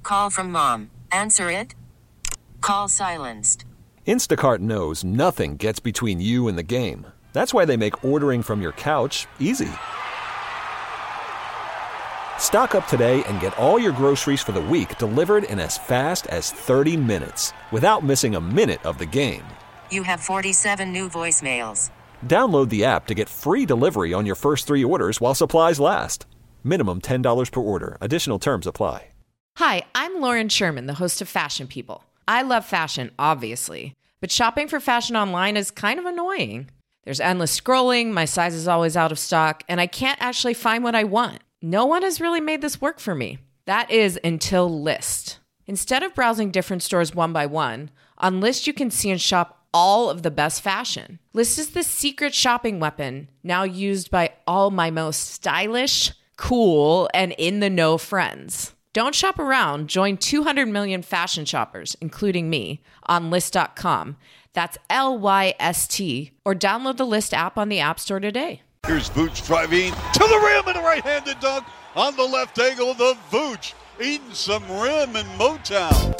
Call from mom. Answer it. Call silenced. Instacart knows nothing gets between you and the game. That's why they make ordering from your couch easy. Stock up today and get all your groceries for the week delivered in as fast as 30 minutes without missing a minute of the game. You have 47 new voicemails. Download the app to get free delivery on your first 3 orders while supplies last. Minimum $10 per order. Additional terms apply. Hi, I'm Lauren Sherman, the host of Fashion People. I love fashion, obviously, but shopping for fashion online is kind of annoying. There's endless scrolling, my size is always out of stock, and I can't actually find what I want. No one has really made this work for me. That is until Lyst. Instead of browsing different stores one by one, on Lyst you can see and shop all of the best fashion. Lyst is the secret shopping weapon now used by all my most stylish, cool, and in-the-know friends. Don't shop around. Join 200 million fashion shoppers, including me, on Lyst.com. That's Lyst, or download the Lyst app on the App Store today. Here's Vooch driving to the rim and a right-handed dunk on the left angle. The Vooch eating some rim in Motown.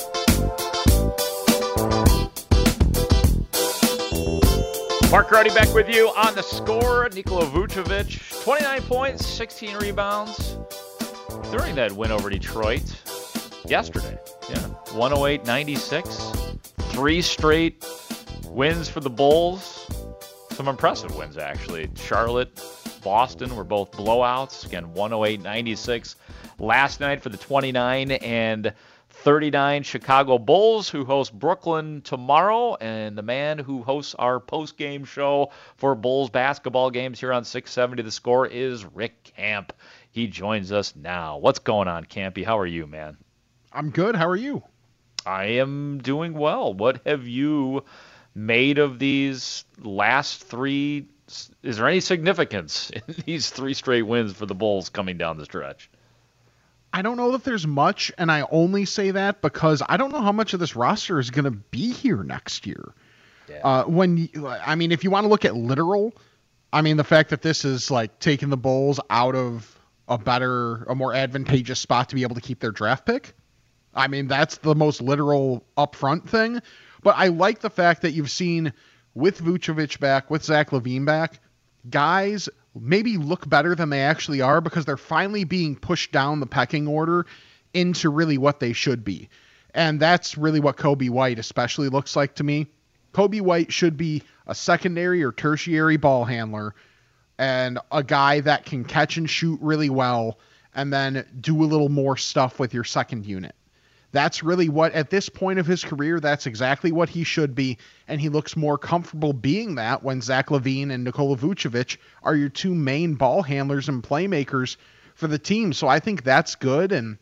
Mark Gardy back with you on The Score. Nikola Vucevic, 29 points, 16 rebounds during that win over Detroit yesterday. 108-96. 3 straight wins for the Bulls. Some impressive wins, actually. Charlotte, Boston were both blowouts. Again, 108-96 last night for the 29 and 39 Chicago Bulls, who host Brooklyn tomorrow, and the man who hosts our post-game show for Bulls basketball games here on 670 The Score is Rick Camp. He joins us now. What's going on, Campy? How are you, man? I'm good. How are you? I am doing well. What have you made of these last 3? Is there any significance in these 3 straight wins for the Bulls coming down the stretch? I don't know if there's much, and I only say that because I don't know how much of this roster is going to be here next year. Yeah. If you want to look at literal, the fact that this is like taking the Bulls out of a more advantageous spot to be able to keep their draft pick. That's the most literal upfront thing. But I like the fact that you've seen with Vucevic back, with Zach LaVine back, guys maybe look better than they actually are because they're finally being pushed down the pecking order into really what they should be. And that's really what Coby White especially looks like to me. Coby White should be a secondary or tertiary ball handler and a guy that can catch and shoot really well and then do a little more stuff with your second unit. That's really what, at this point of his career, that's exactly what he should be, and he looks more comfortable being that when Zach LaVine and Nikola Vucevic are your 2 main ball handlers and playmakers for the team. So I think that's good, and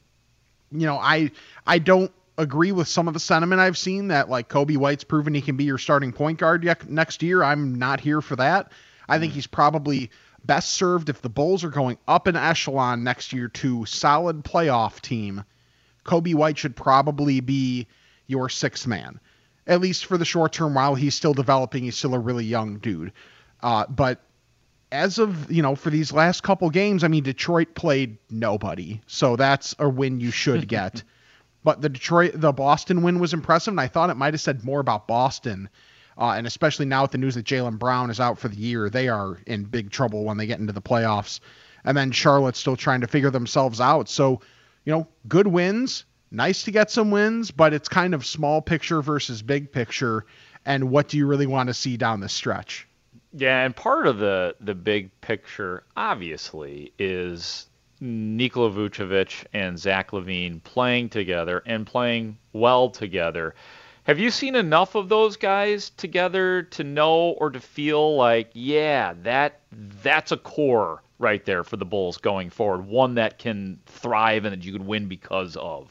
I don't agree with some of the sentiment I've seen that like Coby White's proven he can be your starting point guard next year. I'm not here for that. I think he's probably best served if the Bulls are going up an echelon next year to solid playoff team. Coby White should probably be your 6th man, at least for the short term while he's still developing. He's still a really young dude. But as of, for these last couple games, Detroit played nobody. So that's a win you should get. But the Boston win was impressive, and I thought it might have said more about Boston. And especially now with the news that Jaylen Brown is out for the year, they are in big trouble when they get into the playoffs. And then Charlotte's still trying to figure themselves out. So, good wins, nice to get some wins, but it's kind of small picture versus big picture. And what do you really want to see down the stretch? Yeah, and part of the big picture, obviously, is Nikola Vucevic and Zach LaVine playing together and playing well together. Have you seen enough of those guys together to know or to feel like, yeah, that's a core right there for the Bulls going forward, one that can thrive and that you could win because of?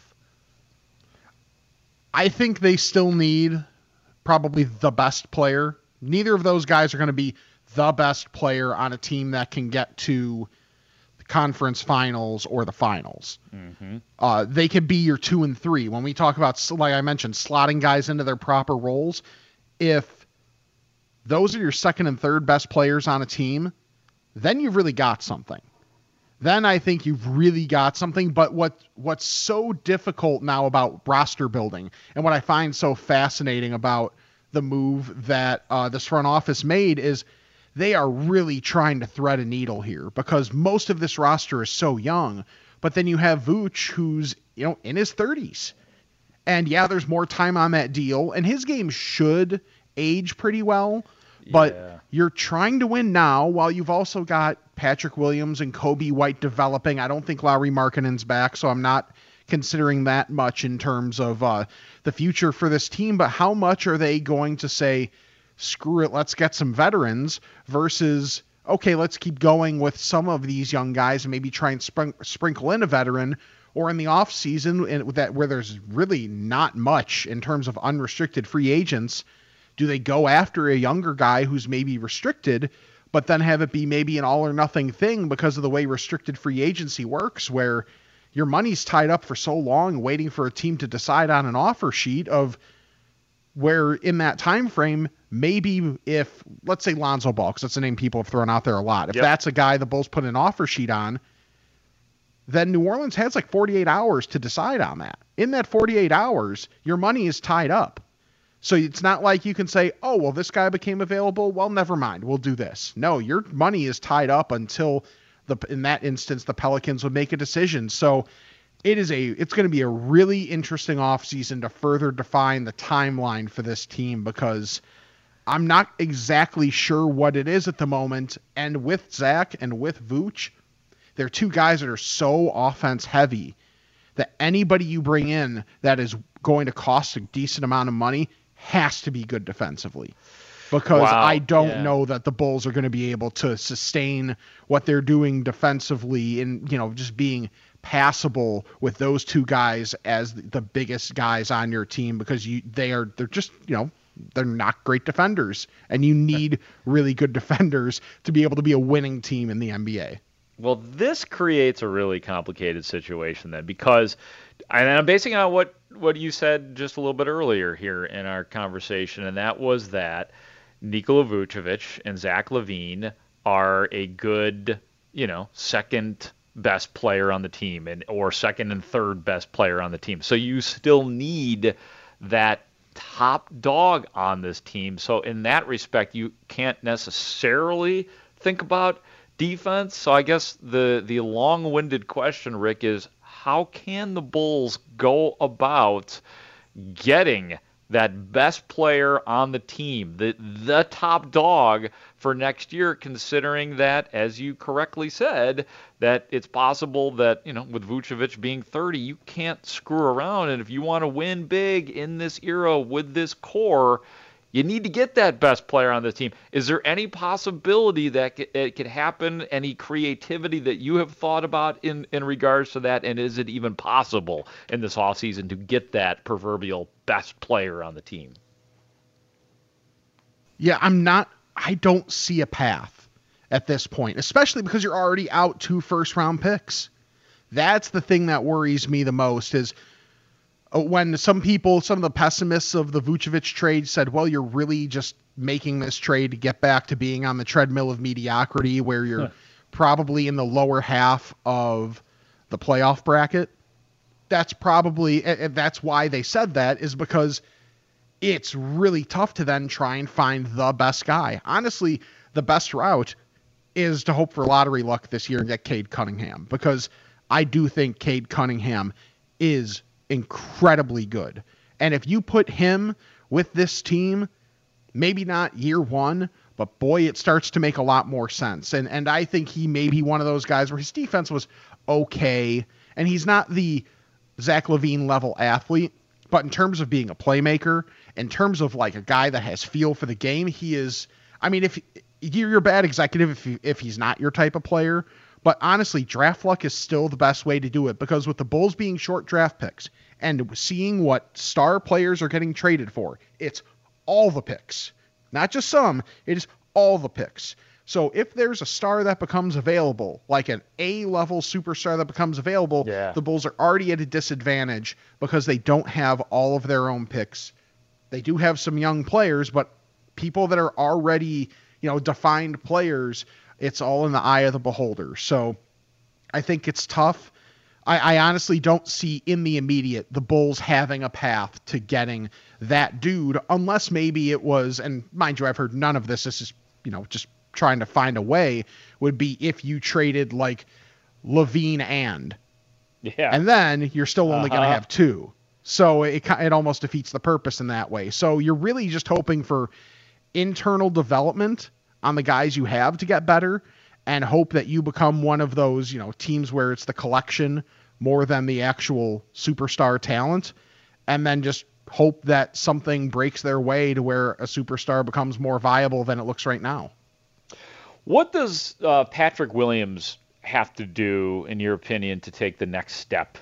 I think they still need probably the best player. Neither of those guys are going to be the best player on a team that can get to the conference finals or the finals. Mm-hmm. They could be your 2 and 3. When we talk about, like I mentioned, slotting guys into their proper roles, if those are your second and third best players on a team, then you've really got something. then I think you've really got something. But what's so difficult now about roster building, and what I find so fascinating about the move that this front office made, is they are really trying to thread a needle here, because most of this roster is so young. But then you have Vooch, who's in his 30s. And yeah, there's more time on that deal, and his game should age pretty well. But you're trying to win now while you've also got Patrick Williams and Kobe White developing. I don't think Lauri Markkanen's back, so I'm not considering that much in terms of the future for this team. But how much are they going to say, screw it, let's get some veterans, versus, okay, let's keep going with some of these young guys and maybe try and sprinkle in a veteran, or in the off season where there's really not much in terms of unrestricted free agents, do they go after a younger guy who's maybe restricted, but then have it be maybe an all or nothing thing because of the way restricted free agency works, where your money's tied up for so long waiting for a team to decide on an offer sheet, of where in that time frame, maybe if, let's say Lonzo Ball, because that's a name people have thrown out there a lot, if that's a guy the Bulls put an offer sheet on, then New Orleans has like 48 hours to decide on that. In that 48 hours, your money is tied up. So it's not like you can say, oh, well, this guy became available. Well, never mind. We'll do this. No, your money is tied up until, in that instance, the Pelicans would make a decision. So it's going to be a really interesting offseason to further define the timeline for this team, because I'm not exactly sure what it is at the moment. And with Zach and with Vooch, they're two guys that are so offense heavy that anybody you bring in that is going to cost a decent amount of money has to be good defensively, because I don't know that the Bulls are going to be able to sustain what they're doing defensively and, just being passable with those two guys as the biggest guys on your team, because they're just, they're not great defenders, and you need really good defenders to be able to be a winning team in the NBA. Well, this creates a really complicated situation then, because, and I'm basing on what you said just a little bit earlier here in our conversation, and that was that Nikola Vucevic and Zach LaVine are a good, second best player on the team, or second and third best player on the team. So you still need that top dog on this team. So in that respect, you can't necessarily think about defense. So I guess the long-winded question, Rick, is how can the Bulls go about getting that best player on the team, the top dog for next year, considering that, as you correctly said, that it's possible that, with Vucevic being 30, you can't screw around. And if you want to win big in this era with this core, you need to get that best player on the team. Is there any possibility that it could happen, any creativity that you have thought about in regards to that? And is it even possible in this offseason to get that proverbial best player on the team? Yeah, I don't see a path at this point, especially because you're already out 2 first-round picks. That's the thing that worries me the most, is when some of the pessimists of the Vucevic trade said, well, you're really just making this trade to get back to being on the treadmill of mediocrity, where you're probably in the lower half of the playoff bracket. That's why they said that, is because it's really tough to then try and find the best guy. Honestly, the best route is to hope for lottery luck this year and get Cade Cunningham, because I do think Cade Cunningham is incredibly good. And if you put him with this team, maybe not year one, but boy, it starts to make a lot more sense. And I think he may be one of those guys where his defense was okay, and he's not the Zach LaVine level athlete, but in terms of being a playmaker, in terms of like a guy that has feel for the game, he is. I mean, if you're a bad executive if he's not your type of player. But honestly, draft luck is still the best way to do it, because with the Bulls being short draft picks and seeing what star players are getting traded for, it's all the picks. Not just some, it is all the picks. So if there's a star that becomes available, like an A-level superstar that becomes available, the Bulls are already at a disadvantage because they don't have all of their own picks. They do have some young players, but people that are already, defined players, it's all in the eye of the beholder. So I think it's tough. I honestly don't see in the immediate the Bulls having a path to getting that dude, unless maybe it was, and mind you, I've heard none of this. This is, just trying to find a way, would be if you traded like LaVine and then you're still only going to have two. So it almost defeats the purpose in that way. So you're really just hoping for internal development on the guys you have to get better, and hope that you become one of those, teams where it's the collection more than the actual superstar talent, and then just hope that something breaks their way to where a superstar becomes more viable than it looks right now. What does Patrick Williams have to do, in your opinion, to take the next step?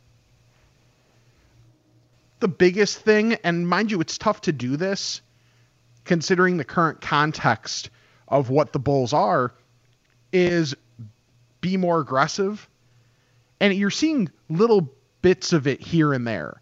The biggest thing, and mind you, it's tough to do this considering the current context of what the Bulls are, is be more aggressive. And you're seeing little bits of it here and there.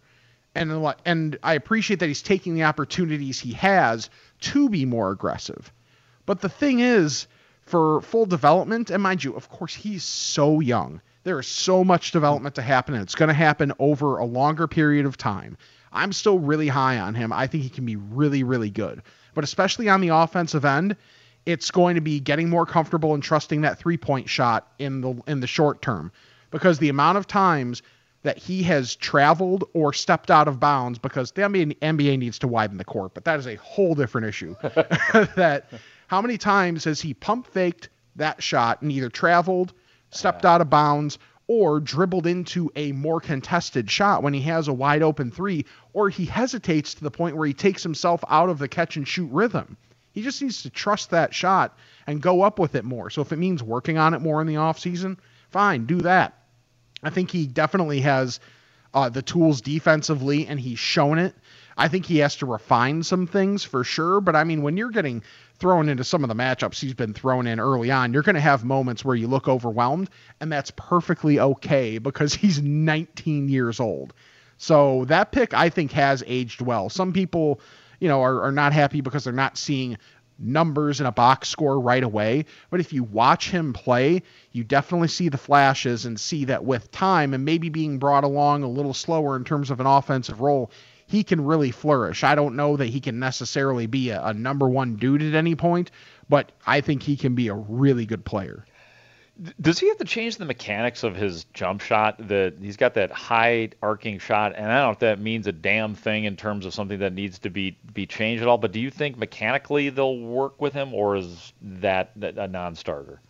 And I appreciate that he's taking the opportunities he has to be more aggressive. But the thing is, for full development, and mind you, of course, he's so young. There is so much development to happen, and it's going to happen over a longer period of time. I'm still really high on him. I think he can be really, really good. But especially on the offensive end, it's going to be getting more comfortable and trusting that three-point shot in the short term, because the amount of times that he has traveled or stepped out of bounds, because the NBA needs to widen the court, but that is a whole different issue. That how many times has he pump faked that shot and either traveled, stepped out of bounds, or dribbled into a more contested shot when he has a wide open three, or he hesitates to the point where he takes himself out of the catch and shoot rhythm. He just needs to trust that shot and go up with it more. So if it means working on it more in the offseason, fine, do that. I think he definitely has the tools defensively, and he's shown it. I think he has to refine some things for sure. But I mean, when you're getting thrown into some of the matchups he's been thrown in early on, you're going to have moments where you look overwhelmed, and that's perfectly okay because he's 19 years old. So that pick, I think, has aged well. Some people, are not happy because they're not seeing numbers in a box score right away. But if you watch him play, you definitely see the flashes and see that with time and maybe being brought along a little slower in terms of an offensive role, he can really flourish. I don't know that he can necessarily be a number one dude at any point, but I think he can be a really good player. Does he have to change the mechanics of his jump shot? He's got that high arcing shot, and I don't know if that means a damn thing in terms of something that needs to be changed at all, but do you think mechanically they'll work with him, or is that a non-starter?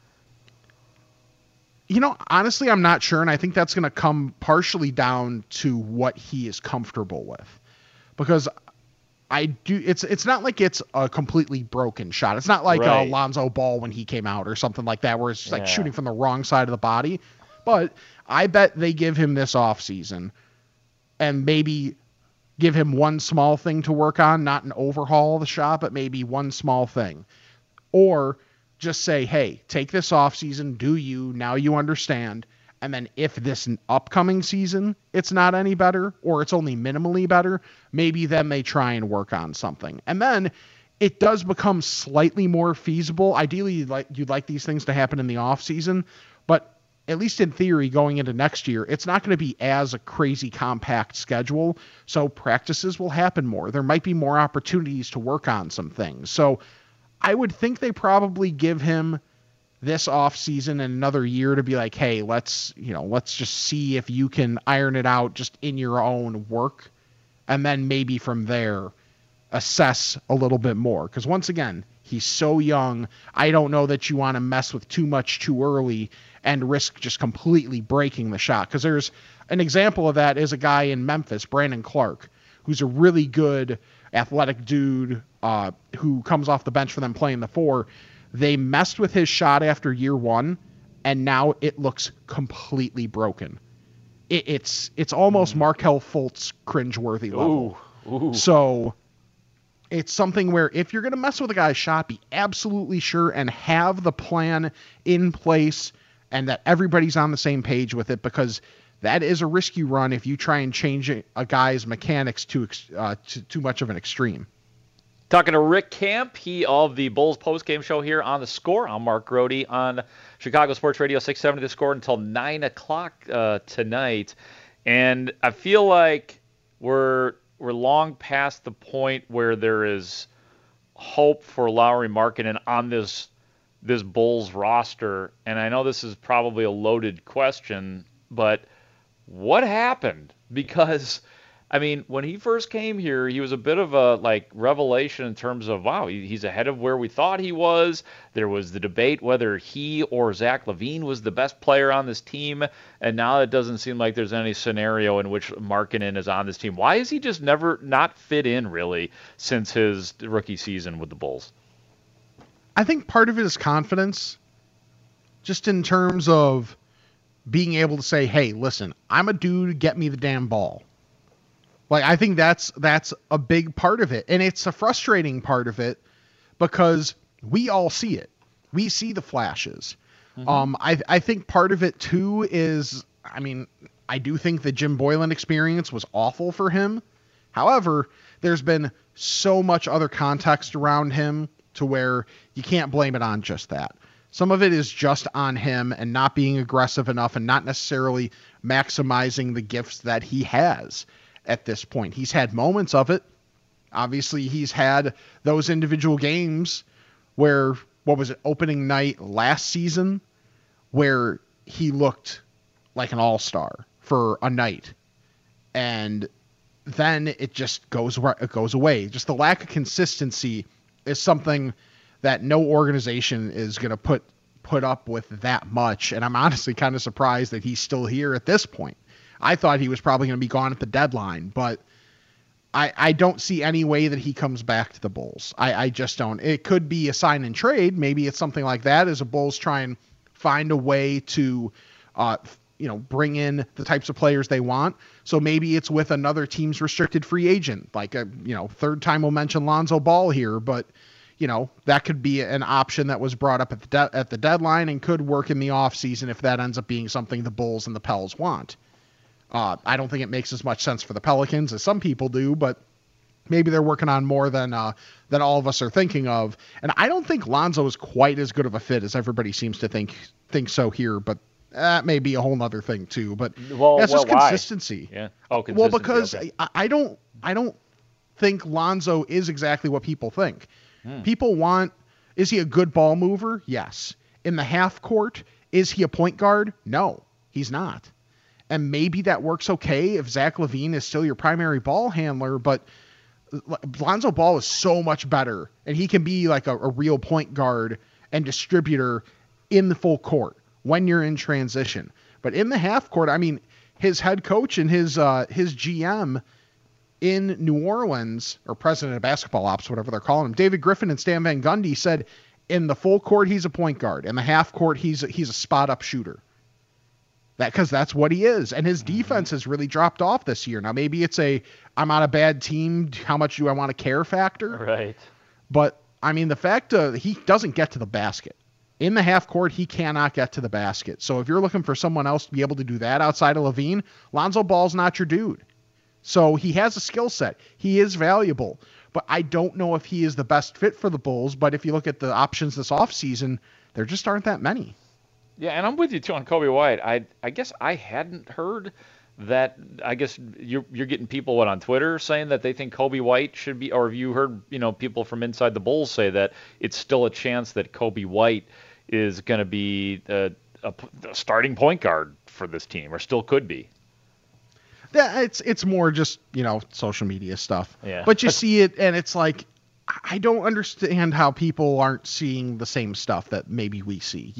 Honestly, I'm not sure, and I think that's going to come partially down to what he is comfortable with. Because it's not like it's a completely broken shot. It's not like Lonzo Ball when he came out or something like that, where it's just like shooting from the wrong side of the body. But I bet they give him this offseason and maybe give him one small thing to work on, not an overhaul of the shot, but maybe one small thing. Or just say, hey, take this offseason, now you understand. And then if this upcoming season it's not any better, or it's only minimally better, maybe then they try and work on something. And then it does become slightly more feasible. Ideally, you'd like these things to happen in the off season, but at least in theory, going into next year, it's not going to be as a crazy compact schedule. So practices will happen more. There might be more opportunities to work on some things. So I would think they probably give him this off season and another year to be like, hey, let's just see if you can iron it out just in your own work. And then maybe from there assess a little bit more. Because once again, he's so young. I don't know that you want to mess with too much too early and risk just completely breaking the shot. Because there's an example of that is a guy in Memphis, Brandon Clark, who's a really good athletic dude who comes off the bench for them playing the four. They messed with his shot after year one, and now it looks completely broken. It's almost Markelle Fultz cringeworthy level. Ooh. So it's something where if you're going to mess with a guy's shot, be absolutely sure and have the plan in place and that everybody's on the same page with it, because that is a risky run if you try and change a guy's mechanics to too much of an extreme. Talking to Rick Camp, he of the Bulls postgame show here on The Score. I'm Mark Grody on Chicago Sports Radio 670 The Score until 9 o'clock tonight. And I feel like we're long past the point where there is hope for Lauri Markkanen on this Bulls roster. And I know this is probably a loaded question, but what happened? Because I mean, when he first came here, he was a bit of a revelation in terms of, wow, he's ahead of where we thought he was. There was the debate whether he or Zach LaVine was the best player on this team, and now it doesn't seem like there's any scenario in which Markkanen is on this team. Why is he just never not fit in, really, since his rookie season with the Bulls? I think part of it is confidence, just in terms of being able to say, hey, listen, I'm a dude, get me the damn ball. I think that's a big part of it. And it's a frustrating part of it because we all see it. We see the flashes. Mm-hmm. I think part of it, too, is, I mean, I do think the Jim Boylen experience was awful for him. However, there's been so much other context around him to where you can't blame it on just that. Some of it is just on him and not being aggressive enough and not necessarily maximizing the gifts that he has. At this point, he's had moments of it. Obviously, he's had those individual games where, what was it, opening night last season, where he looked like an all-star for a night. And then it just goes away. Just the lack of consistency is something that no organization is going to put up with that much. And I'm honestly kind of surprised that he's still here at this point. I thought he was probably going to be gone at the deadline, but I don't see any way that he comes back to the Bulls. I just don't. It could be a sign and trade. Maybe it's something like that as the Bulls try and find a way to, bring in the types of players they want. So maybe it's with another team's restricted free agent, like third time we'll mention Lonzo Ball here, but that could be an option that was brought up at the deadline and could work in the offseason if that ends up being something the Bulls and the Pels want. I don't think it makes as much sense for the Pelicans as some people do, but maybe they're working on more than all of us are thinking of. And I don't think Lonzo is quite as good of a fit as everybody seems to think so here, but that may be a whole other thing too. But that's just consistency. Yeah. Oh, consistency. Well, because okay. I don't think Lonzo is exactly what people think. People want, is he a good ball mover? Yes. In the half court, is he a point guard? No, he's not. And maybe that works okay if Zach LaVine is still your primary ball handler, but Lonzo Ball is so much better, and he can be like a real point guard and distributor in the full court when you're in transition. But in the half court, I mean, his head coach and his GM in New Orleans, or president of basketball ops, whatever they're calling him, David Griffin and Stan Van Gundy said in the full court he's a point guard, in the half court he's a spot up shooter. Because that's what he is. And his defense has really dropped off this year. Now, maybe it's I'm on a bad team, how much do I want to care factor? Right. But, I mean, the fact he doesn't get to the basket. In the half court, he cannot get to the basket. So if you're looking for someone else to be able to do that outside of LaVine, Lonzo Ball's not your dude. So he has a skill set. He is valuable. But I don't know if he is the best fit for the Bulls. But if you look at the options this offseason, there just aren't that many. Yeah, and I'm with you, too, on Coby White. I guess I hadn't heard that. I guess you're getting people on Twitter saying that they think Coby White should be, or have you heard people from inside the Bulls say that it's still a chance that Coby White is going to be a starting point guard for this team, or still could be? Yeah, it's more just, social media stuff. Yeah. But you see it, and it's like, I don't understand how people aren't seeing the same stuff that maybe we see,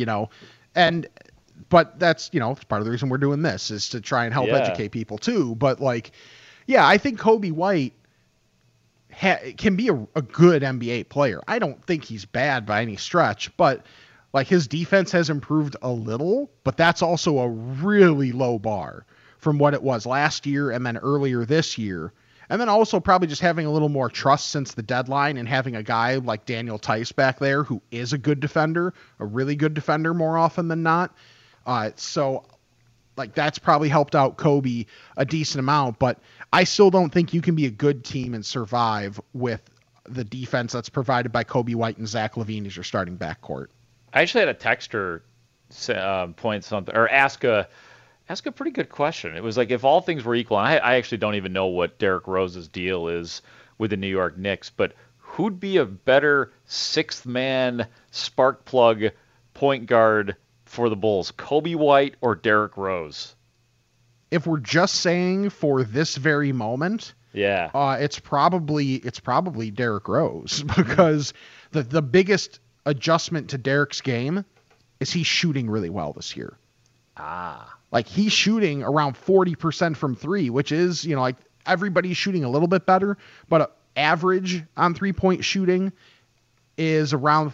But that's, it's part of the reason we're doing this is to try and help educate people too. But I think Coby White can be a good NBA player. I don't think he's bad by any stretch, but his defense has improved a little, but that's also a really low bar from what it was last year and then earlier this year. And then also probably just having a little more trust since the deadline and having a guy like Daniel Tice back there who is a good defender, a really good defender more often than not. So that's probably helped out Coby a decent amount, but I still don't think you can be a good team and survive with the defense that's provided by Kobe White and Zach LaVine as your starting backcourt. I actually had a texter point something or ask a pretty good question. It was like, if all things were equal, and I actually don't even know what Derrick Rose's deal is with the New York Knicks, but who'd be a better sixth man spark plug point guard for the Bulls, Kobe White or Derrick Rose? If we're just saying for this very moment, it's probably Derrick Rose, because the biggest adjustment to Derrick's game is he's shooting really well this year. Like, he's shooting around 40% from three, which is, like, everybody's shooting a little bit better, but average on 3-point shooting is around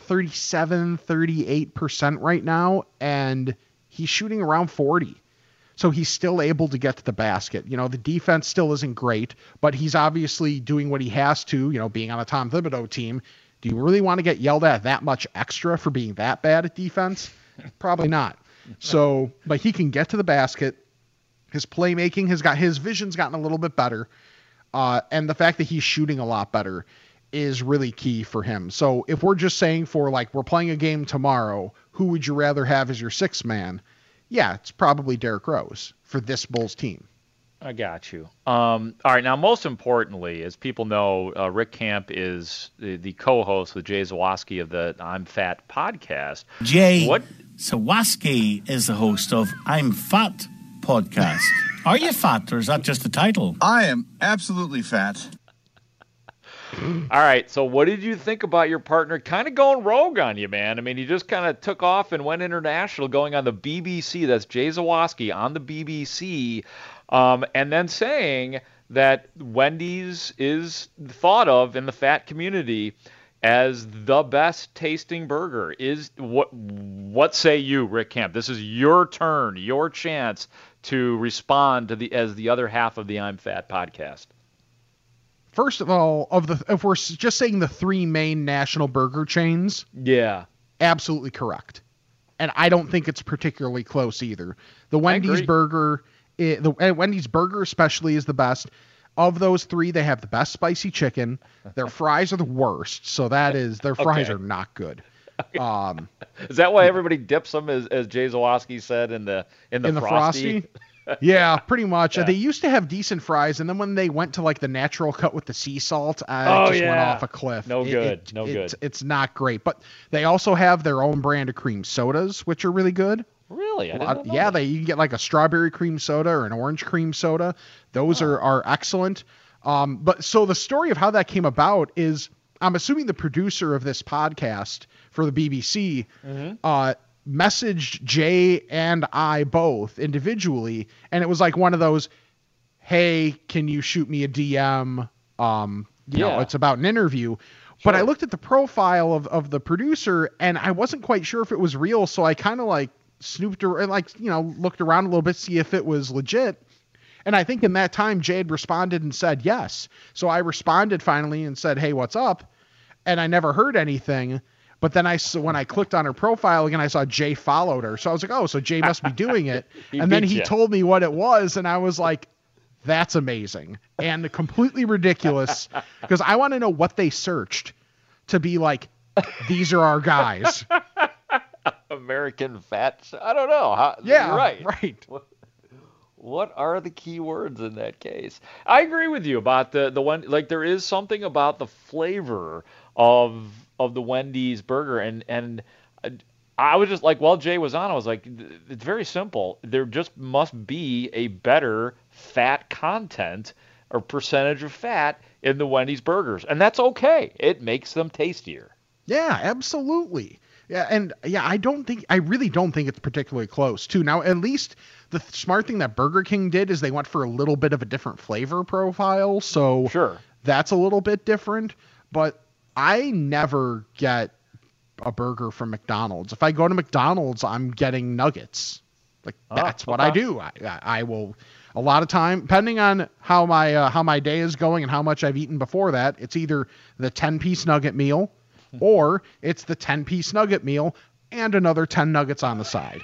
37-38% right now, and he's shooting around 40. So he's still able to get to the basket. The defense still isn't great, but he's obviously doing what he has to, being on a Tom Thibodeau team. Do you really want to get yelled at that much extra for being that bad at defense? Probably not. So, but he can get to the basket. His playmaking his vision's gotten a little bit better. And the fact that he's shooting a lot better is really key for him. So if we're just saying for, like, we're playing a game tomorrow, who would you rather have as your sixth man? Yeah, it's probably Derrick Rose for this Bulls team. I got you. All right, now, most importantly, as people know, Rick Camp is the co-host with Jay Zawaski of the I'm Fat podcast. Jay Zawaski is the host of I'm Fat podcast. Are you fat, or is that just the title? I am absolutely fat. All right, so what did you think about your partner kind of going rogue on you, man? I mean, he just kind of took off and went international, going on the BBC. That's Jay Zawaski on the BBC, and then saying that Wendy's is thought of in the fat community as the best tasting burger. Is what say you, Rick Camp? This is your turn, your chance to respond to as the other half of the I'm Fat podcast. First of all, if we're just saying the three main national burger chains, absolutely correct. And I don't think it's particularly close either. The Wendy's burger, Wendy's burger especially, is the best. Of those three, they have the best spicy chicken. Their fries are the worst, so their fries are not good. Is that why everybody dips them, as Jay Zawaski said, in the Frosty? Yeah, pretty much. They used to have decent fries, and then when they went to, like, the natural cut with the sea salt, it just went off a cliff. No good. It's not great. But they also have their own brand of cream sodas, which are really good. Really? You can get, like, a strawberry cream soda or an orange cream soda. Those are excellent. But so the story of how that came about is, I'm assuming the producer of this podcast for the BBC messaged Jay and I both individually, and it was like one of those, hey, can you shoot me a DM? It's about an interview. Sure. But I looked at the profile of the producer, and I wasn't quite sure if it was real, so I kind of, like, snooped around, looked around a little bit, see if it was legit. And I think in that time, Jay had responded and said yes. So I responded finally and said, hey, what's up? And I never heard anything. But then when I clicked on her profile again, I saw Jay followed her. So I was like, oh, so Jay must be doing it. And then he told me what it was, and I was like, that's amazing and completely ridiculous, because I want to know what they searched to be like, these are our guys. American fat. I don't know. You're right. What are the key words in that case? I agree with you about the one. Like, there is something about the flavor of the Wendy's burger, and I was just like, while Jay was on, I was like, it's very simple. There just must be a better fat content or percentage of fat in the Wendy's burgers, and that's okay. It makes them tastier. Yeah, absolutely. Yeah, and I really don't think it's particularly close too. Now, at least the smart thing that Burger King did is they went for a little bit of a different flavor profile, so sure, that's a little bit different. But I never get a burger from McDonald's. If I go to McDonald's, I'm getting nuggets. Like, that's what I do. I will, a lot of time, depending on how my day is going and how much I've eaten before that, it's either the 10-piece nugget meal or it's the 10-piece nugget meal and another 10 nuggets on the side.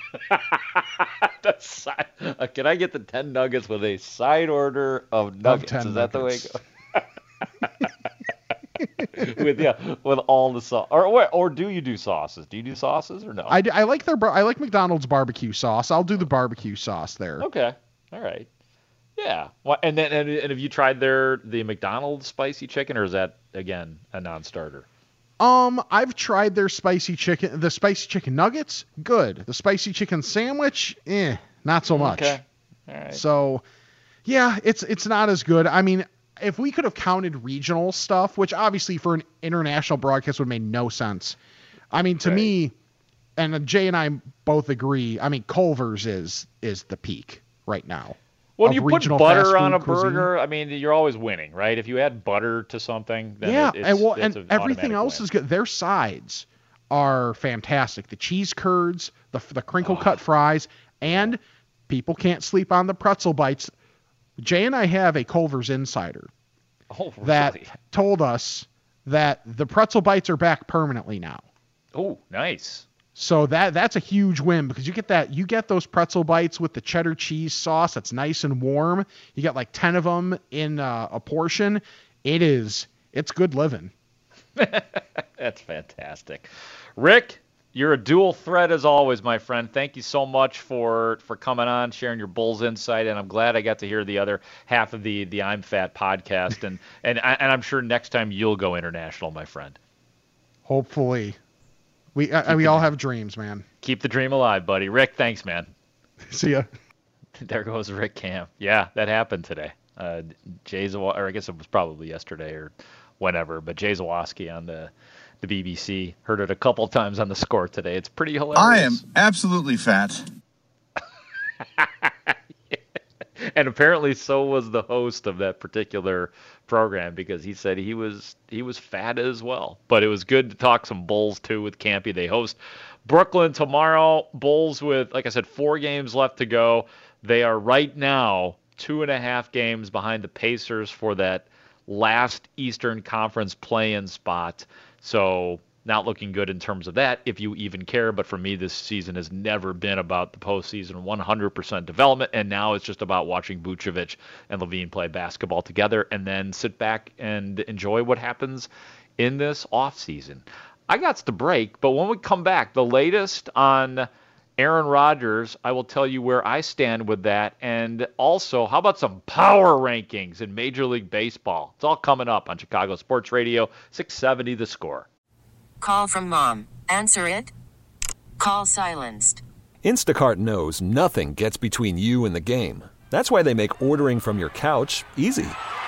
Can I get the 10 nuggets with a side order of nuggets? Is that the way it goes? with all the sauce. Or do you do sauces? Do you do sauces or no? I like McDonald's barbecue sauce. I'll do the barbecue sauce there. Okay, all right, yeah. Well, and have you tried the McDonald's spicy chicken, or is that again a non-starter? I've tried their spicy chicken. The spicy chicken nuggets, good. The spicy chicken sandwich, not so much. Okay, all right. So, yeah, it's not as good. I mean, if we could have counted regional stuff, which obviously for an international broadcast would make no sense. I mean, to me, and Jay and I both agree, I mean, Culver's is the peak right now. When you put butter on a cuisine. burger, I mean, you're always winning, right? If you add butter to something, then and everything else is good. Their sides are fantastic. The cheese curds, the crinkle cut fries, and people can't sleep on the pretzel bites. Jay and I have a Culver's insider that told us that the pretzel bites are back permanently now. Oh, nice. So that's a huge win because you get those pretzel bites with the cheddar cheese sauce that's nice and warm. You got like 10 of them in a portion. It's good living. That's fantastic. Rick, you're a dual threat as always, my friend. Thank you so much for coming on, sharing your Bulls insight, and I'm glad I got to hear the other half of the I'm Fat podcast, and I'm sure next time you'll go international, my friend. Hopefully. We all have dreams, man. Keep the dream alive, buddy. Rick, thanks, man. See ya. There goes Rick Camp. Yeah, that happened today. Jay Zawoski, or I guess it was probably yesterday or whenever, but Jay Zawoski on the BBC. Heard it a couple times on the Score today. It's pretty hilarious. I am absolutely fat. And apparently so was the host of that particular program because he said he was fat as well. But it was good to talk some Bulls too with Campy. They host Brooklyn tomorrow. Bulls with, like I said, 4 games left to go. They are right now 2.5 games behind the Pacers for that last Eastern Conference play-in spot. So not looking good in terms of that, if you even care. But for me, this season has never been about the postseason 100% development, and now it's just about watching Vucevic and Levine play basketball together and then sit back and enjoy what happens in this offseason. I got to break, but when we come back, the latest on Aaron Rodgers, I will tell you where I stand with that, and also, how about some power rankings in Major League Baseball? It's all coming up on Chicago Sports Radio, 670 The Score. Call from mom. Answer it. Call silenced. Instacart knows nothing gets between you and the game. That's why they make ordering from your couch easy.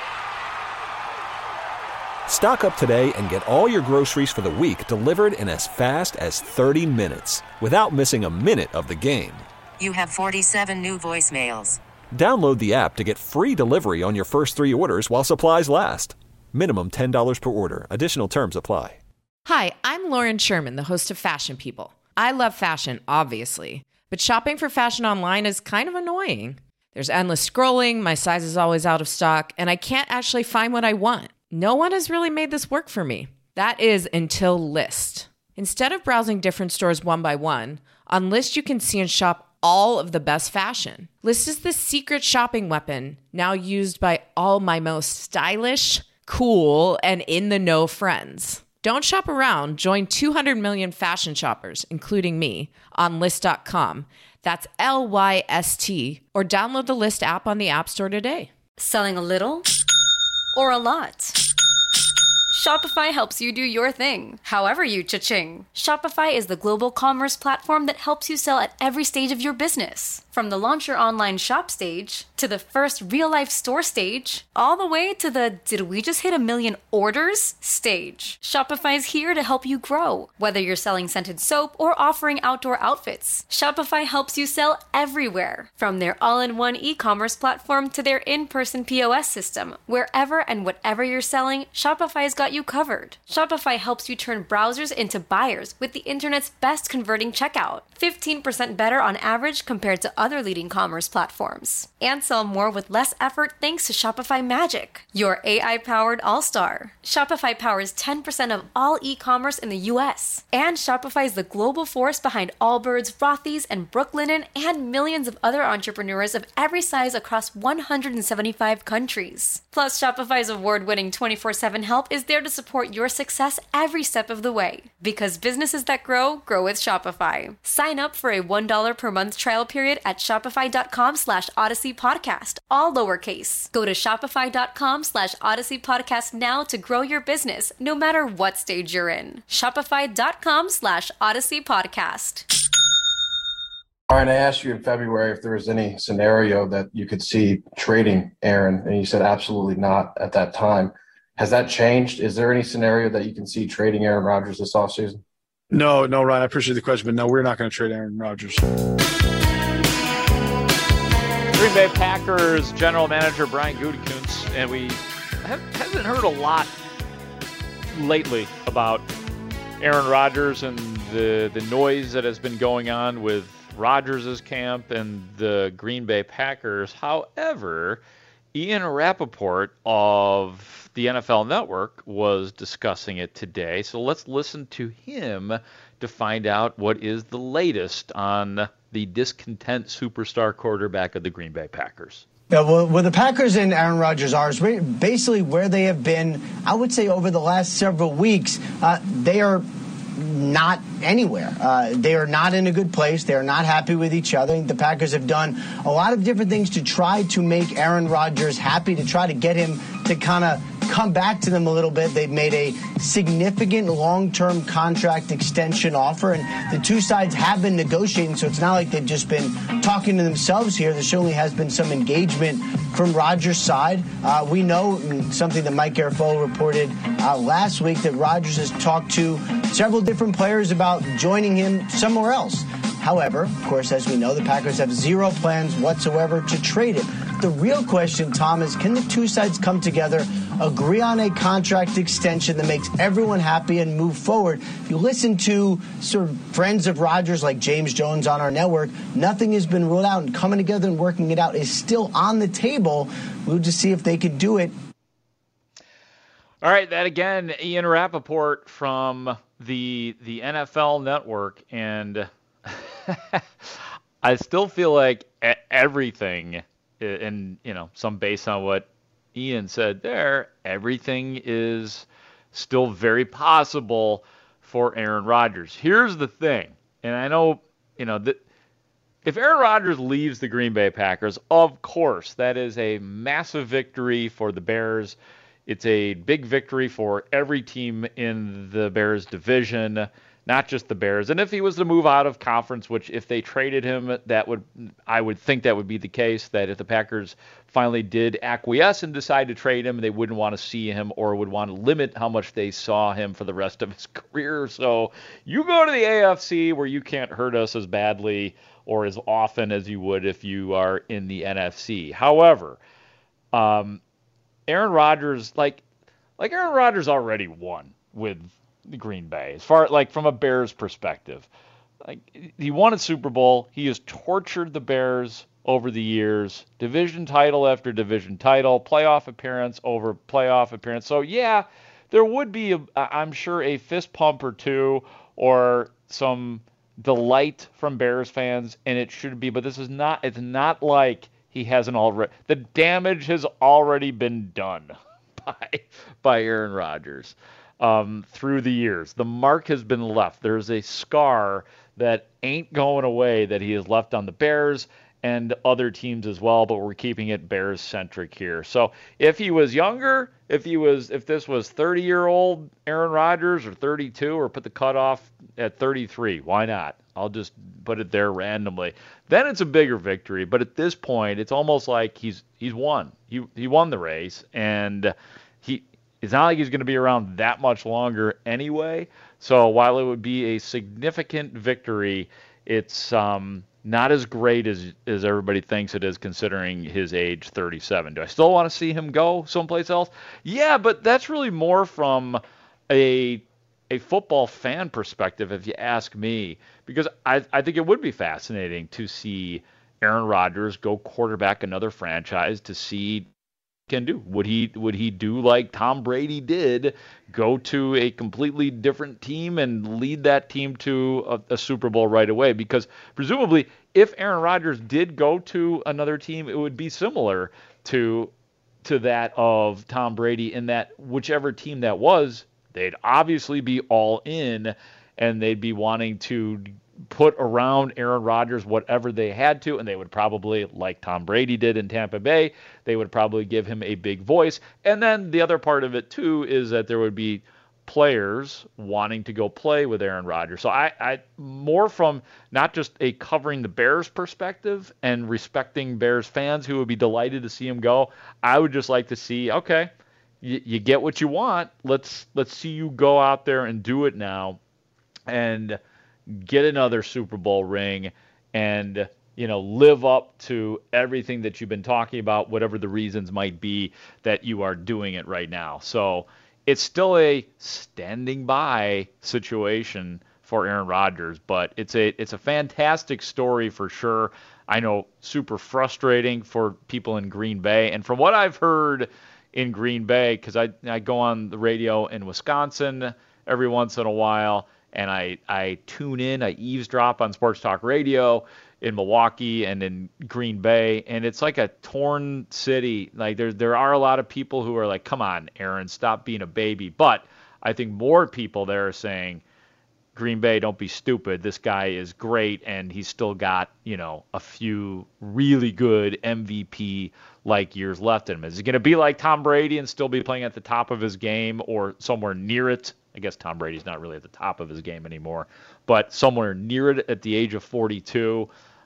Stock up today and get all your groceries for the week delivered in as fast as 30 minutes without missing a minute of the game. You have 47 new voicemails. Download the app to get free delivery on your first 3 orders while supplies last. Minimum $10 per order. Additional terms apply. Hi, I'm Lauren Sherman, the host of Fashion People. I love fashion, obviously, but shopping for fashion online is kind of annoying. There's endless scrolling, my size is always out of stock, and I can't actually find what I want. No one has really made this work for me. That is until Lyst. Instead of browsing different stores one by one, on Lyst you can see and shop all of the best fashion. Lyst is the secret shopping weapon now used by all my most stylish, cool, and in-the-know friends. Don't shop around. Join 200 million fashion shoppers, including me, on Lyst.com. That's Lyst, or download the Lyst app on the App Store today. Selling a little or a lot? Shopify helps you do your thing, however you cha-ching. Shopify is the global commerce platform that helps you sell at every stage of your business. From the launch your online shop stage, to the first real-life store stage, all the way to the did we just hit 1 million orders stage. Shopify is here to help you grow. Whether you're selling scented soap or offering outdoor outfits, Shopify helps you sell everywhere. From their all-in-one e-commerce platform to their in-person POS system, wherever and whatever you're selling, Shopify's got you covered. Shopify helps you turn browsers into buyers with the internet's best converting checkout. 15% better on average compared to other leading commerce platforms. And sell more with less effort thanks to Shopify Magic, your AI-powered all-star. Shopify powers 10% of all e-commerce in the U.S. And Shopify is the global force behind Allbirds, Rothy's, and Brooklinen, and millions of other entrepreneurs of every size across 175 countries. Plus, Shopify's award-winning 24/7 help is there to support your success every step of the way. Because businesses that grow, grow with Shopify. Sign up for a $1 per month trial period at shopify.com/Odyssey Podcast, all lowercase. Go to shopify.com/Odyssey Podcast now to grow your business, no matter what stage you're in. Shopify.com/Odyssey Podcast. Brian, I asked you in February if there was any scenario that you could see trading Aaron, and you said absolutely not at that time. Has that changed? Is there any scenario that you can see trading Aaron Rodgers this offseason? No, Ryan, I appreciate the question, but no, we're not going to trade Aaron Rodgers. Green Bay Packers general manager Brian Gutekunst, and we haven't heard a lot lately about Aaron Rodgers and the noise that has been going on with Rodgers' camp and the Green Bay Packers. However, Ian Rappaport of the NFL Network was discussing it today. So let's listen to him to find out what is the latest on the discontent superstar quarterback of the Green Bay Packers. Yeah, well, the Packers and Aaron Rodgers are basically where they have been, I would say, over the last several weeks. They are not anywhere. They are not in a good place. They are not happy with each other. The Packers have done a lot of different things to try to make Aaron Rodgers happy, to try to get him to kind of come back to them a little bit. They've made a significant long-term contract extension offer, and the two sides have been negotiating, so it's not like they've just been talking to themselves here. There certainly has been some engagement from Rodgers' side. We know something that Mike Garafolo reported last week, that Rodgers has talked to several different players about joining him somewhere else. However, of course, as we know, the Packers have zero plans whatsoever to trade him. The real question, Tom, is can the two sides come together, agree on a contract extension that makes everyone happy and move forward? If you listen to sort of friends of Rodgers like James Jones on our network, nothing has been ruled out, and coming together and working it out is still on the table. We'll just see if they could do it. All right, that again, Ian Rappaport from the NFL Network, and I still feel like everything, and some based on what Ian said there, everything is still very possible for Aaron Rodgers. Here's the thing, and I know, that if Aaron Rodgers leaves the Green Bay Packers, of course, that is a massive victory for the Bears. It's a big victory for every team in the Bears division, not just the Bears. And if he was to move out of conference, which if they traded him, I would think that would be the case, that if the Packers finally did acquiesce and decide to trade him, they wouldn't want to see him or would want to limit how much they saw him for the rest of his career. So you go to the AFC where you can't hurt us as badly or as often as you would if you are in the NFC. However, Aaron Rodgers, like Aaron Rodgers already won with the Green Bay, as far from a Bears perspective. He won a Super Bowl. He has tortured the Bears over the years, division title after division title, playoff appearance over playoff appearance. So yeah, there would be, I'm sure, a fist pump or two or some delight from Bears fans, and it should be. But it's not like he hasn't already. The damage has already been done by Aaron Rodgers. Through the years. The mark has been left. There's a scar that ain't going away that he has left on the Bears and other teams as well, but we're keeping it Bears-centric here. So if he was younger, if this was 30-year-old Aaron Rodgers or 32, or put the cutoff at 33, why not? I'll just put it there randomly. Then it's a bigger victory, but at this point, it's almost like he's won. He won the race, and it's not like he's going to be around that much longer anyway. So while it would be a significant victory, it's not as great as everybody thinks it is, considering his age, 37. Do I still want to see him go someplace else? Yeah, but that's really more from a football fan perspective, if you ask me, because I think it would be fascinating to see Aaron Rodgers go quarterback another franchise, to see can do. Would he do like Tom Brady did, go to a completely different team and lead that team to a Super Bowl right away? Because presumably, if Aaron Rodgers did go to another team, it would be similar to to that of Tom Brady in that whichever team that was, they'd obviously be all in, and they'd be wanting to put around Aaron Rodgers whatever they had to, and they would probably, like Tom Brady did in Tampa Bay, they would probably give him a big voice. And then the other part of it, too, is that there would be players wanting to go play with Aaron Rodgers. So I more from not just a covering the Bears perspective and respecting Bears fans who would be delighted to see him go, I would just like to see, okay, you get what you want. Let's see you go out there and do it now and get another Super Bowl ring and, live up to everything that you've been talking about, whatever the reasons might be that you are doing it right now. So it's still a standing by situation for Aaron Rodgers, but it's a fantastic story for sure. I know super frustrating for people in Green Bay. And from what I've heard in Green Bay, because I go on the radio in Wisconsin every once in a while, and I tune in, I eavesdrop on Sports Talk Radio in Milwaukee and in Green Bay, and it's like a torn city. Like there are a lot of people who are like, come on, Aaron, stop being a baby. But I think more people there are saying, Green Bay, don't be stupid. This guy is great, and he's still got, a few really good MVP-like years left in him. Is he going to be like Tom Brady and still be playing at the top of his game or somewhere near it? I guess Tom Brady's not really at the top of his game anymore, but somewhere near it at the age of 42.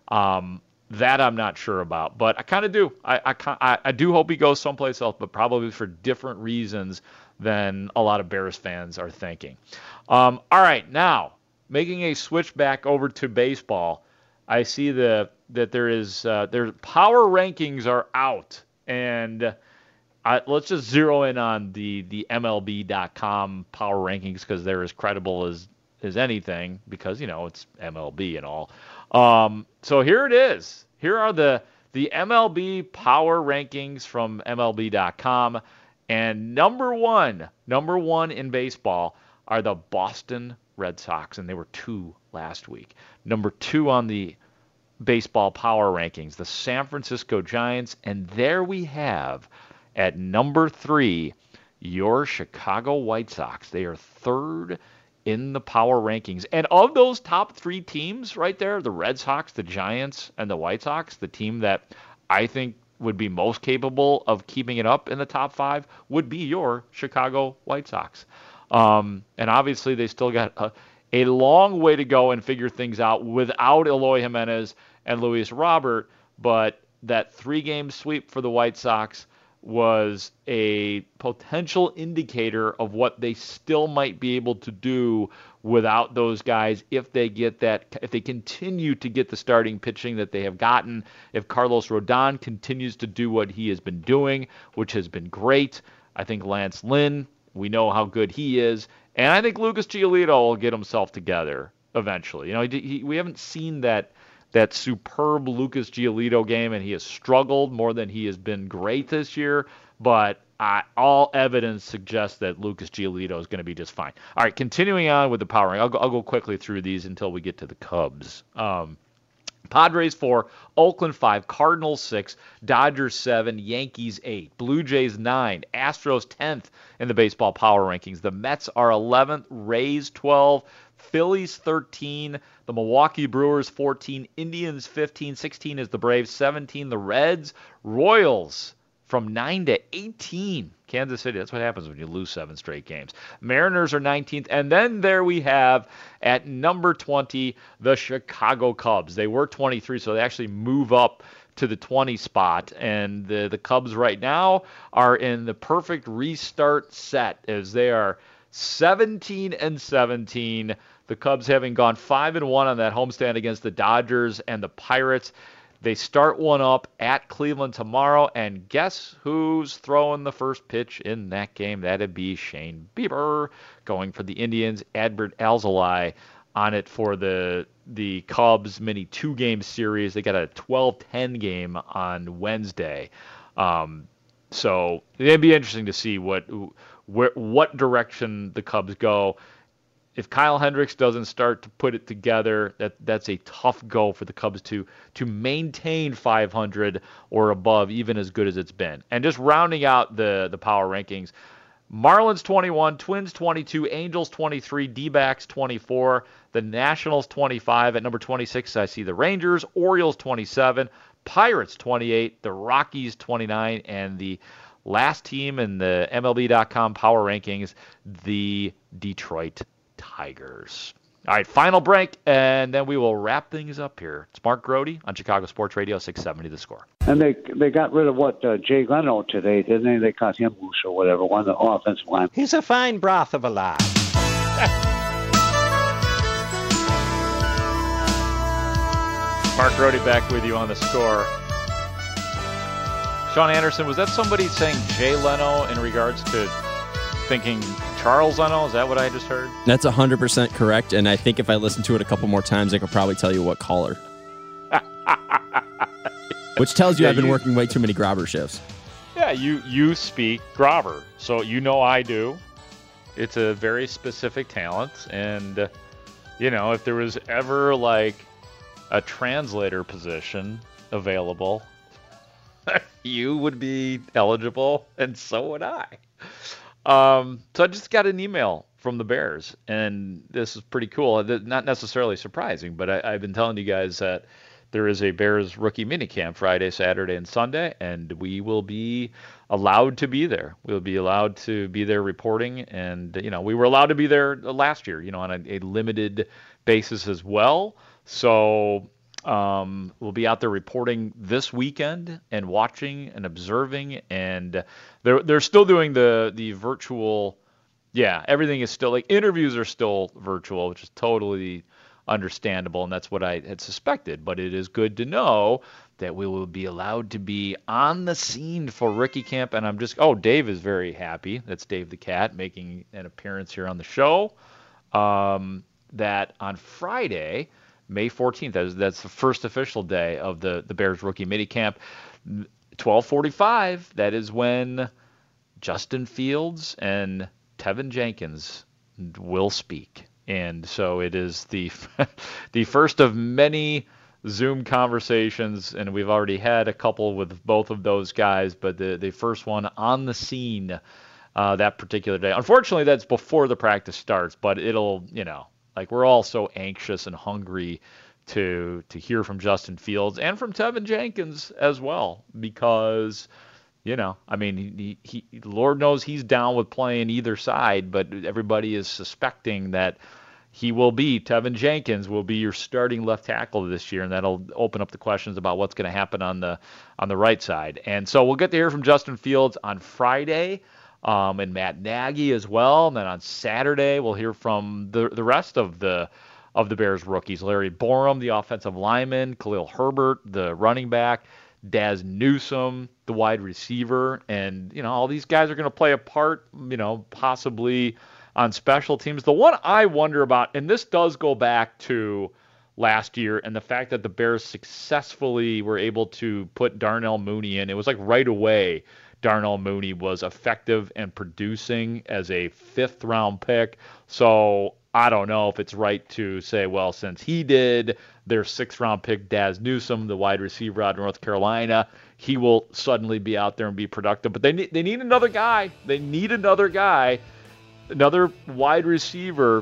That I'm not sure about, but I kind of do. I do hope he goes someplace else, but probably for different reasons than a lot of Bears fans are thinking. All right, now making a switch back over to baseball, I see that there's power rankings are out, and let's just zero in on the MLB.com power rankings because they're as credible as anything because it's MLB and all. So here it is. Here are the MLB power rankings from MLB.com, and number one in baseball are the Boston Red Sox, and they were 2 last week. Number 2 on the baseball power rankings, the San Francisco Giants, and there we have at number 3 your Chicago White Sox. They are 3rd in the power rankings. And of those top 3 teams right there, the Red Sox, the Giants, and the White Sox, the team that I think would be most capable of keeping it up in the top 5 would be your Chicago White Sox. And obviously they still got a long way to go and figure things out without Eloy Jimenez and Luis Robert, but that 3-game sweep for the White Sox was a potential indicator of what they still might be able to do without those guys if they continue to get the starting pitching that they have gotten, if Carlos Rodon continues to do what he has been doing, which has been great. I think Lance Lynn, we know how good he is, and I think Lucas Giolito will get himself together eventually. We haven't seen that superb Lucas Giolito game, and he has struggled more than he has been great this year, but all evidence suggests that Lucas Giolito is going to be just fine. All right, continuing on with the power, I'll go quickly through these until we get to the Cubs. Padres 4, Oakland 5, Cardinals 6, Dodgers 7, Yankees 8, Blue Jays 9, Astros 10th in the baseball power rankings. The Mets are 11th, Rays 12, Phillies 13, the Milwaukee Brewers 14, Indians 15, 16 is the Braves, 17 the Reds, Royals from 9 to 18. Kansas City, that's what happens when you lose 7 straight games. Mariners are 19th, and then there we have at number 20 the Chicago Cubs. They were 23, so they actually move up to the 20 spot, and the Cubs right now are in the perfect restart set as they are 17-17. The Cubs having gone 5-1 on that homestand against the Dodgers and the Pirates. They start one up at Cleveland tomorrow, and guess who's throwing the first pitch in that game? That'd be Shane Bieber going for the Indians. Adbert Alzolay on it for the Cubs mini 2-game series. They got a 12-10 game on Wednesday. So it'd be interesting to see what direction the Cubs go. if Kyle Hendricks doesn't start to put it together, that's a tough go for the Cubs to maintain 500 or above, even as good as it's been. And just rounding out the power rankings, Marlins 21, Twins 22, Angels 23, D-backs 24, the Nationals 25. At number 26, I see the Rangers, Orioles 27, Pirates 28, the Rockies 29, and the last team in the MLB.com power rankings, the Detroit Tigers. All right, final break, and then we will wrap things up here. It's Mark Grody on Chicago Sports Radio 670 The Score. And they got rid of Jay Leno today, didn't they? They cut him loose or whatever, one of the offensive line. He's a fine broth of a lad. Mark Grody back with you on The Score. Sean Anderson, was that somebody saying Jay Leno in regards to thinking Charles Leno? Is that what I just heard? That's 100% correct, and I think if I listen to it a couple more times, I could probably tell you what caller. Which tells you I've been working way too many Grobber shifts. Yeah, you speak Grobber, so you know I do. It's a very specific talent, and, if there was ever, a translator position available, you would be eligible, and so would I. So I just got an email from the Bears, and this is pretty cool. Not necessarily surprising, but I've been telling you guys that there is a Bears rookie minicamp Friday, Saturday, and Sunday, and we will be allowed to be there. We'll be allowed to be there reporting, and, we were allowed to be there last year, on a limited basis as well. So we'll be out there reporting this weekend and watching and observing, and they're still doing the virtual. Yeah, everything is still interviews are still virtual, which is totally understandable, and that's what I had suspected. But it is good to know that we will be allowed to be on the scene for rookie camp, and Dave is very happy. That's Dave the Cat making an appearance here on the show. That on Friday, May 14th, that's the first official day of the Bears rookie minicamp. 12:45, that is when Justin Fields and Tevin Jenkins will speak. And so it is the first of many Zoom conversations, and we've already had a couple with both of those guys, but the first one on the scene that particular day. Unfortunately, that's before the practice starts, but it'll, we're all so anxious and hungry to hear from Justin Fields and from Tevin Jenkins as well, because, he Lord knows he's down with playing either side, but everybody is suspecting that Tevin Jenkins will be your starting left tackle this year, and that'll open up the questions about what's going to happen on the right side. And so we'll get to hear from Justin Fields on Friday. And Matt Nagy as well. And then on Saturday, we'll hear from the rest of the Bears rookies. Larry Borom, the offensive lineman, Khalil Herbert, the running back, Daz Newsome, the wide receiver. And, all these guys are going to play a part, possibly on special teams. The one I wonder about, and this does go back to last year, and the fact that the Bears successfully were able to put Darnell Mooney in. It was right away. Darnell Mooney was effective and producing as a 5th-round pick. So I don't know if it's right to say, well, since he did, their 6th-round pick, Daz Newsome, the wide receiver out of North Carolina, he will suddenly be out there and be productive. But they need another guy. They need another guy, another wide receiver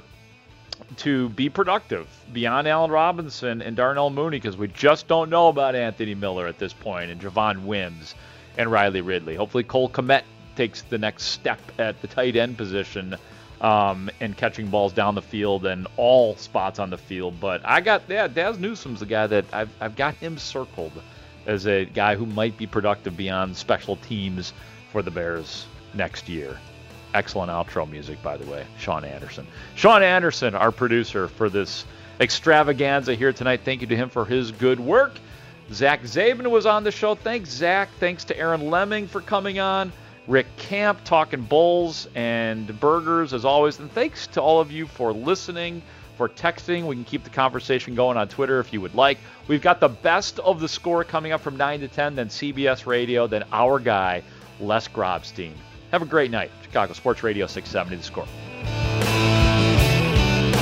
to be productive beyond Allen Robinson and Darnell Mooney, because we just don't know about Anthony Miller at this point and Javon Wims and Riley Ridley. Hopefully Cole Kmet takes the next step at the tight end position and catching balls down the field and all spots on the field. But Daz Newsome's the guy that I've got him circled as a guy who might be productive beyond special teams for the Bears next year. Excellent outro music, by the way, Sean Anderson. Sean Anderson, our producer for this extravaganza here tonight. Thank you to him for his good work. Zach Zabin was on the show. Thanks, Zach. Thanks to Aaron Lemming for coming on. Rick Camp talking Bulls and burgers as always. And thanks to all of you for listening, for texting. We can keep the conversation going on Twitter if you would like. We've got the best of the score coming up from 9 to 10, then CBS Radio, then our guy, Les Grobstein. Have a great night. Chicago Sports Radio 670 The Score.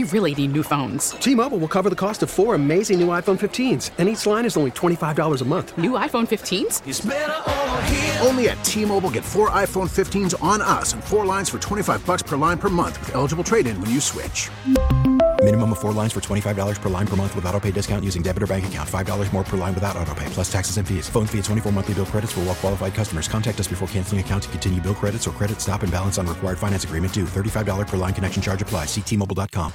We really need new phones. T-Mobile will cover the cost of 4 amazing new iPhone 15s, and each line is only $25 a month. New iPhone 15s? It's better over here. Only at T-Mobile, get 4 iPhone 15s on us and 4 lines for $25 per line per month with eligible trade-in when you switch. Minimum of 4 lines for $25 per line per month with autopay discount using debit or bank account. $5 more per line without autopay, plus taxes and fees. Phone fee at 24 monthly bill credits for well-qualified customers. Contact us before canceling account to continue bill credits or credit stop and balance on required finance agreement due. $35 per line connection charge applies. See T-Mobile.com.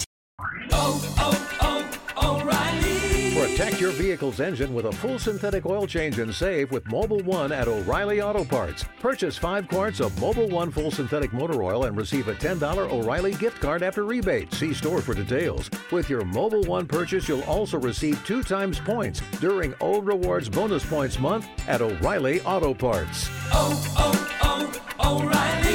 O'Reilly. Protect your vehicle's engine with a full synthetic oil change and save with Mobil 1 at O'Reilly Auto Parts. Purchase 5 quarts of Mobil 1 full synthetic motor oil and receive a $10 O'Reilly gift card after rebate. See store for details. With your Mobil 1 purchase, you'll also receive 2 times points during O Rewards Bonus Points Month at O'Reilly Auto Parts. O'Reilly.